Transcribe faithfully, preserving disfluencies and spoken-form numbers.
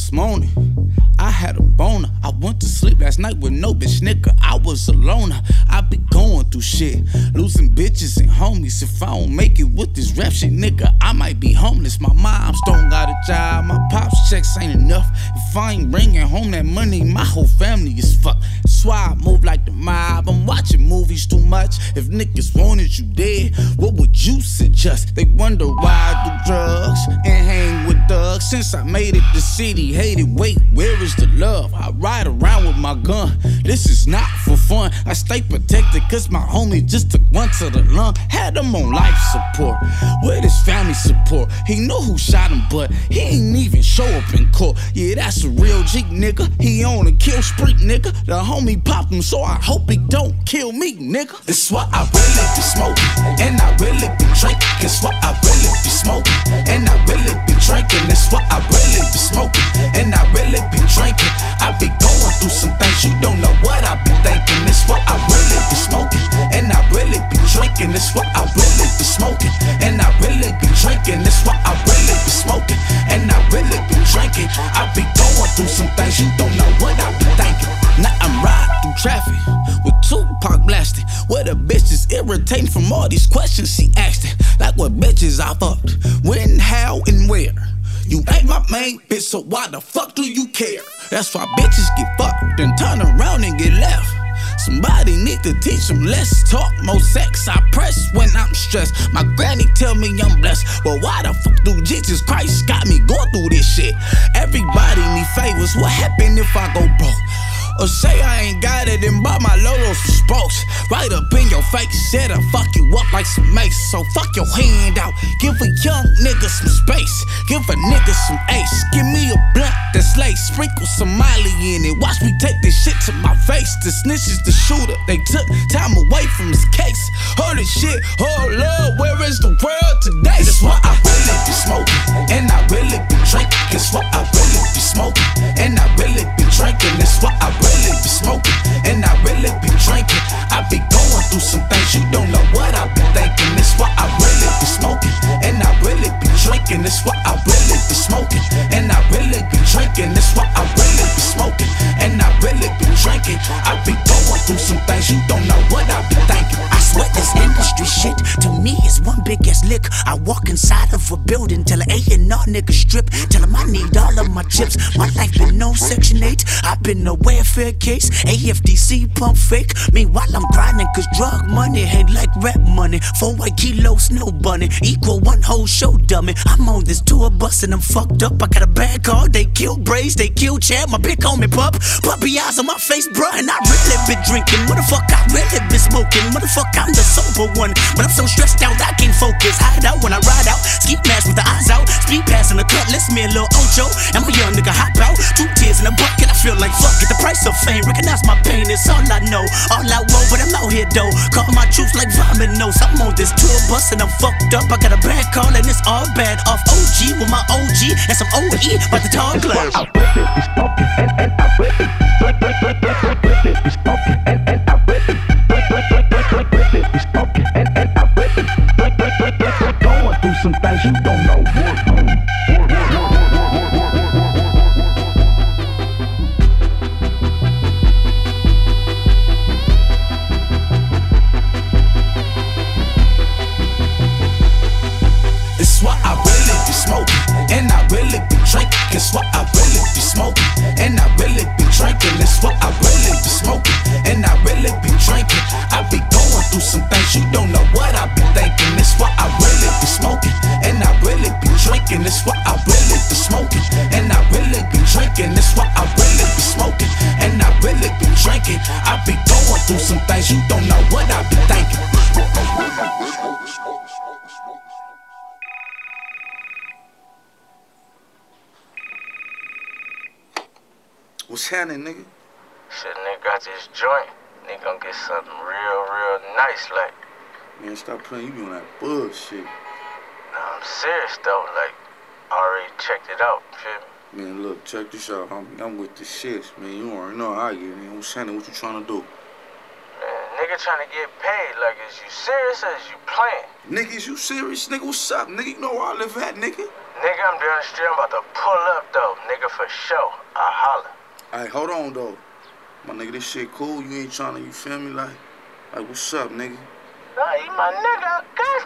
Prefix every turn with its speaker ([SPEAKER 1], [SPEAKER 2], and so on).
[SPEAKER 1] this morning, I had a boner. I went to sleep last night with no bitch, nigga. I was alone. I be going through shit, losing bitches and homies. If I don't make it with this rap shit, nigga, I might be homeless. My mom's don't got a job, my pop's checks ain't enough. If I ain't bringing home that money, my whole family is fucked. That's why I move like the mob. I'm watching movies too much. If niggas wanted you dead, what would you suggest? They wonder why I do drugs and hang with thugs. Since I made it, the city hated. Wait, where is the love? I ride around with my gun. This is not for fun. I stay protected cause my homie just took one to the lung. Had him on life support. Where his family support? He knew who shot him, but he ain't even show up in court. Yeah, that's a real G, nigga. He on a kill spree, nigga. The homie popped him, so I hope he don't kill me, nigga. This what I really be smoking, and I really be drinking. It's what I really be smoking, and I really be drinking. It's what I really be smoking, and I really be drinking. I be going through some things, you don't know what I be thinking. It's what I really be smoking, and I really be drinking. It's what I really be smoking, and I really be drinking. It's what I really be smoking, and I really be drinking. I be going through some things, you don't know what I be thinking. Now I'm riding through traffic with Tupac blasting. Where the bitch is irritating from all these questions she asked. Like what bitches I fucked, when, how, and where. You ain't my main bitch, so why the fuck do you care? That's why bitches get fucked and turn around and get left. Somebody need to teach them less talk, more sex. I press when I'm stressed. My granny tell me I'm blessed, but why the fuck do Jesus Christ got me going through this shit? Everybody need favors, what happen if I go broke? Or say I ain't got it and bought my Lolos some spokes. Right up in your face, said I fuck you up like some mace. So fuck your hand out, give a young nigga some space. Give a nigga some ace, give me a blunt that's lace. Sprinkle some Miley in it, watch me take this shit to my face. The snitch is the shooter, they took time away from his case. Heard this shit, oh Lord, where is the world today? That's what I really be smoking, and I really be drinking. It's what I really be smoking, and I really be drinking. It's what I really really be smoking, and I really be drinking. I be going through some things, you don't know what I be thinking. It's what I really be smoking, and I really be drinking. It's what I really be smoking, and I really be drinking. It's what I really be smoking, and I really be drinking. I be going through some things, you don't know what I be thinking.
[SPEAKER 2] I swear this industry shit to me is one big ass lick. I walk inside of a building, tell an A and R nigga strip, tell him I need all of my chips. My life been no section eight, I've been a welfare case, A F D C pump fake. Meanwhile I'm grinding cause drug money ain't like rap money. Four white kilos, snow bunny, equal one whole show dummy. I'm on this tour bus and I'm fucked up. I got a bad car, they kill Braves, they kill Chad, my big homie pup. Puppy eyes on my face, bruh, and I really been drinking. What the fuck I really been smoking? What the fuck I'm the sober one, but I'm so stressed out I can't focus. Hide out when I ride out, ski mask with the eyes out, speed passing the cutlass, me a little Ocho, and my young nigga hop out. Two tears in a bucket, I feel like fuck it. The price of fame, recognize my pain, it's all I know. All I want, but I'm out here though. Call my troops like vomit nose. I'm on this tour bus and I'm fucked up. I got a bad call and it's all bad. Off O G with my O G and some O E, but the tall glass.
[SPEAKER 3] I really be smoking and, and I really, really, really, really be smoking and, and I really, really, really, really be smoking and, and I really, really, really, really going through some things you don't know what.
[SPEAKER 1] And I really be drinking, it's what I really be smoking. And I really be drinking, it's what I really be smoking. And I really be drinking, I be going through some things, you don't know what I be thinking. It's what I really be smoking, and I really be drinking. It's what I really be smoking, and I really be drinking. It's what I really be smoking, and I really be drinking. I be going through some things, you don't know what I be thinking. What's happening, nigga?
[SPEAKER 4] Shit, nigga got this joint. Nigga gonna get something real, real nice, like.
[SPEAKER 1] Man, stop playing. You be on that bullshit.
[SPEAKER 4] Nah, I'm serious, though. Like, I already checked it out, feel me?
[SPEAKER 1] Man, look, check this out, homie. I'm with the shits, man. You already know how I get, man. What's happening? What you trying to do?
[SPEAKER 4] Man, nigga trying to get paid. Like, is you serious or is you playing?
[SPEAKER 1] Nigga, is you serious? Nigga, what's up? Nigga, you know where I live at, nigga?
[SPEAKER 4] Nigga, I'm down the street. I'm about to pull up, though. Nigga, for sure. I holler.
[SPEAKER 1] Alright, hold on, though. My nigga, this shit cool. You ain't tryna, you feel me? Like, like, what's up, nigga?
[SPEAKER 4] Nah, you my nigga. I got